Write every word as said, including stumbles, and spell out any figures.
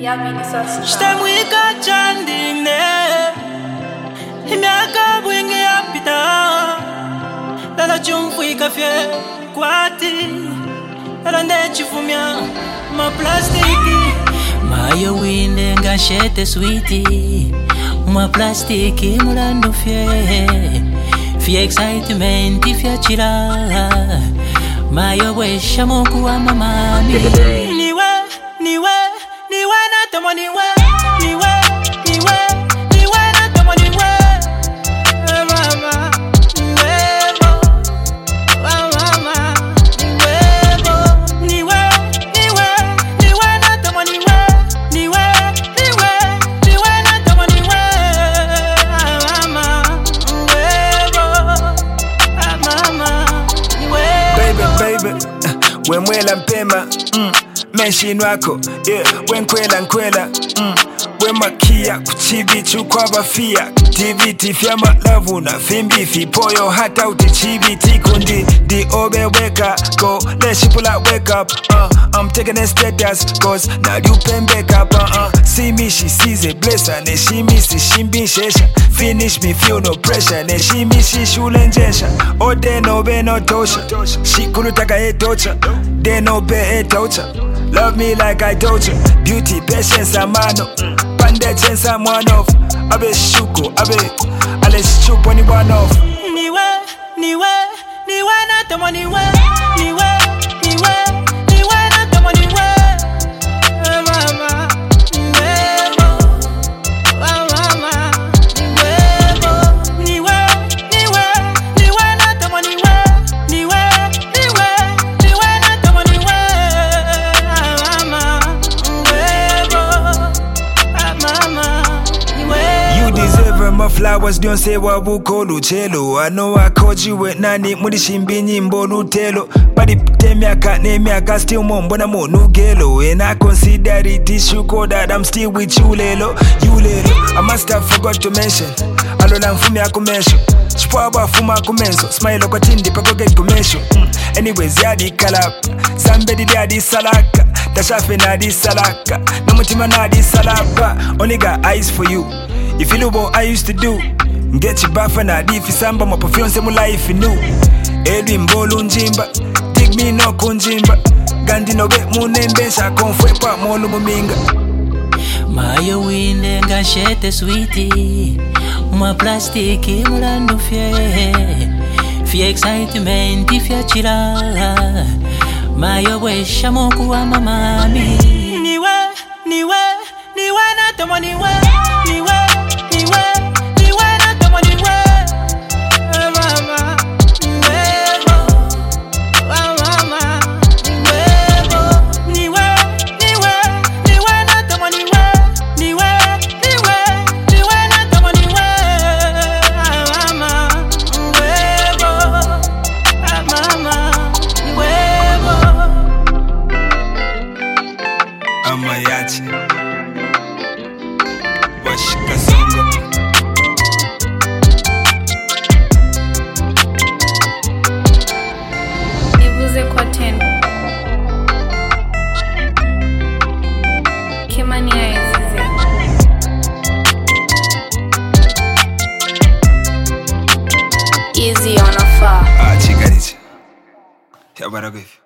Stemwika chandine Imiaka bwingi ya pita Lala chumfuika fye kwati Lala ndechifumia ma plastiki Mayo winde nga shete sweetie Ma plastiki mulandu fye Fye excitement fye chira Mayo wesha moku wa mamami Niwe, niwe, niwe na tomo niwe Niwe, niwe, niwe na tomo niwe Mama, niwebo Mama, niwebo Niwe, niwe, niwe na tomo niwe Niwe, niwe, niwe na tomo niwe Mama, niwebo Mama, niwebo Baby, baby, wemwela mpema mm. Menshi nwako, yeah, wenkwela nkwela mm. Wemakia kuchibichu kwa bafia Tiviti fyama lavu na fimbi Fipoyo hata utichibiti kundi Di obe wake up, go, let shipula wake up uh, I'm taking a status, cause now you pen back up uh, uh. See me, she sees a blesser Ne she me, see she bin shesha Finish me, feel no pressure Ne she me, she shule njesha Ode no be no tosha She kurutaka e tocha De no be e tocha Love me like I told you Beauty, patience, amano Pande chance, I'm one off Abe shuko, abe Ale shupo ni one off Niwe, niwe, niwe na tomo niwe Niwe, niwe, niwe na tomo niwe Mama, niwebo Mama, niwebo Niwe, niwe, niwe na tomo niwe Niwe, niwe, niwe na tomo niwe Mama, niwebo Mama, niwebo You deserve my flowers, don't say wabuko luchelo I know I called you with nani, mudi shimbi nyimbo lutelo Badi temiaka, nemiaka, still mombona mo nugelo And I consider it issuko that I'm still with you lelo You lelo, I must have forgot to mention Alola mfumi akumesho Chipwaba fuma akumenso Smile kwa tindi pako get kumesho mm. Anyways, yadi kalap Somebody yadi salaka Tashafe na di salaka Namutima na di salapa Only got eyes for you If you know what I used to do Get you back for na di Fisamba ma perfume mu life new Edwi mbolu njimba Take me no kunjimba Gandi no be munembesha Konfwe pa molu muminga Mayo winde nga shete sweetie Ma plastiki mulandu fye Fye excitement fye chira Mayo wesha moku wa mamami Niwe, niwe, niwe na tomo niwe Niwe, niwe, niwe na tomo niwe Mama, niwebo Mama, niwebo Niwe, niwe, niwe na tomo niwe Niwe, niwe, niwe na tomo niwe Mama, niwebo Mama, niwebo Amayachi Washika songo Nivuze kwa tendo Kimani ya ezize Easy on a far Ah, chikarichi Yabara gwefi